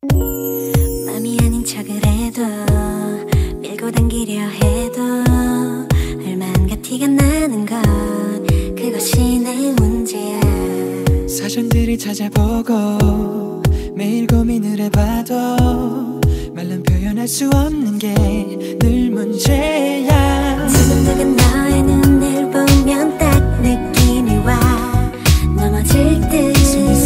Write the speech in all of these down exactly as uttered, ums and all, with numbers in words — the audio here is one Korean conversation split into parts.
맘이 아닌 척을 해도 밀고 당기려 해도 얼마나 티가 나는 건 그것이 내 문제야. 사전들을 찾아보고 매일 고민을 해봐도 말로 표현할 수 없는 게 늘 문제야. 두근두근 너의 눈을 보면 딱 느낌이 와. 넘어질 듯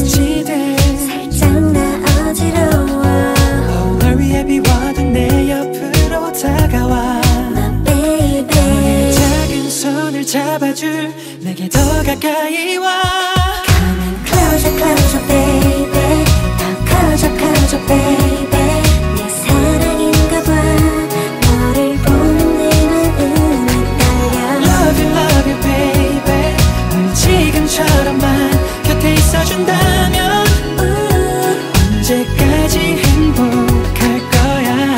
살짝 나 어지러워. oh, 널 위해 비워둔 내 옆으로 다가와. My baby, 너의 작은 손을 잡아줄 내게 더 가까이 와. Coming closer, closer, baby. 더 closer, closer, baby. 내 사랑인가 봐. 너를 보는 내 마음이 떨려. Love you, love you, baby. 늘 지금처럼만 곁에 있어준다면 언제까지 행복할 거야.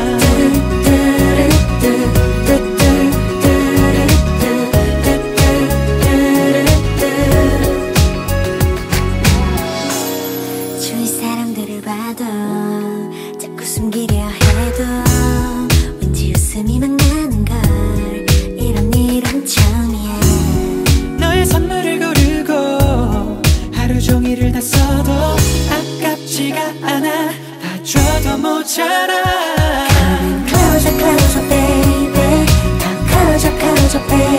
주위 사람들을 봐도 자꾸 숨기려 해도 왠지 웃음이 막 나는 걸. 이런 일은 처음이야. 너의 선물을 고르고 하루 종일을 다 써도 아깝지가 않아. 다 줘도 모자라. Coming closer, closer, baby. 더 closer, closer, baby.